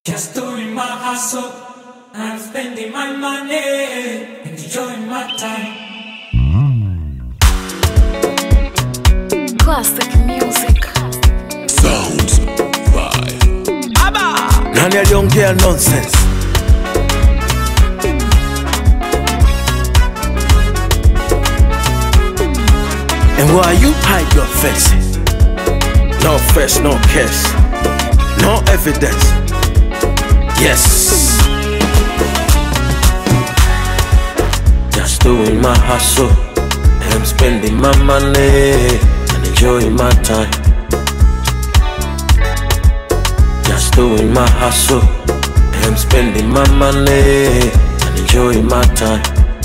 Just doing my hustle, I'm spending my money, enjoying my time. Classic music. Sounds by Abba. Nani aliongea nonsense? And why you hide your face? No face, no case, no evidence. Yes. Just doing my hustle, I'm spending my money and enjoying my time. Just doing my hustle, I'm spending my money and enjoying my time.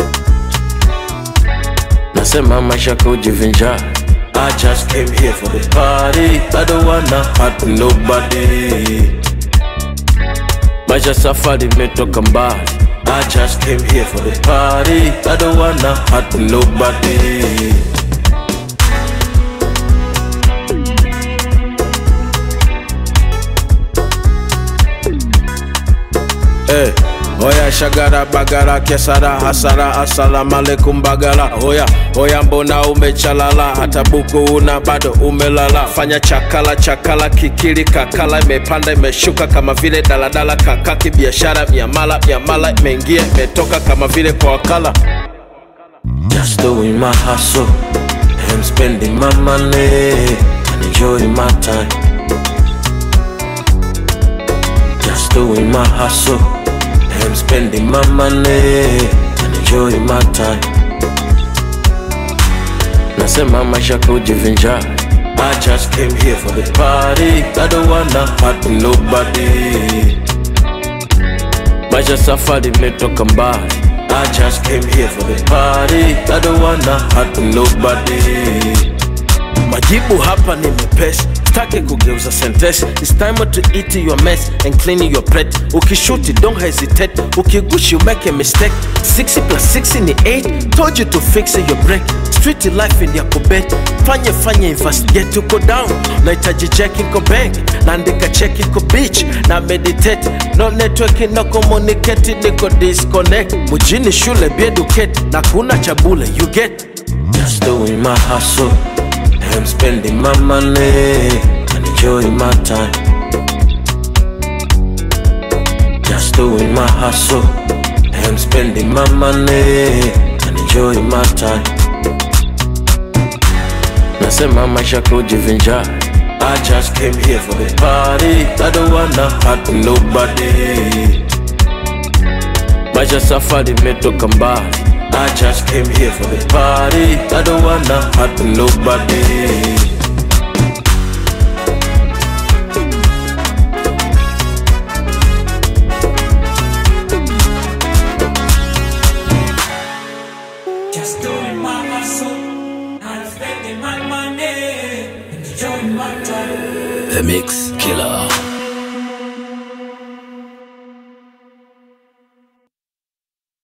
Nasema maisha kujivinjari, I just came here for the party. I don't wanna hurt nobody. Maisha safari imetoka mbali, I just came here for the party. I don't wanna hurt nobody. Hey, oya shagara bagara kesara hasara assalamu alaikum bagara. Oya mbona umechalala, hata buku una bado umelala. Fanya chakala chakala kikili kakala, imepanda imeshuka kama vile daladala. Kakaki biashara miamala imeingia imetoka kama vile kwa wakala. Just doing my hustle, I'm spending my money and enjoying my time. Just doing my hustle, I'm spending my money and enjoying my time. Nasema maisha kujivinjari, I just came here for the party. I don't wanna hurt nobody. Maisha safari imetoka mbali, I just came here for the party. I don't wanna hurt nobody. Majibu hapa ni mepesi, staki kugeuza sentence. It's time to eat your mess and clean your plate. Ukishuti don't hesitate, ukigushi you make a mistake. 60 plus 6 ni 8, told you to fix your break. Street life in yako bet, fanye investigate. Uko down, naitaji check iko bank, naandika check iko beach, na meditate. No network, no communicate, niko disconnect. Mujini shule be educate, na kuna chabule you get. Just doing my hustle, I'm spending my money and enjoying my time. Just doing my hustle, I'm spending my money and enjoying my time. Nasema maisha kujivinjari, I just came here for the party. I don't wanna hurt nobody. Maisha safari imetoka mbali, I just came here for the party. I don't wanna hurt nobody. Just doing my hustle, I'm spending my money, enjoying my time. The Mix Killer.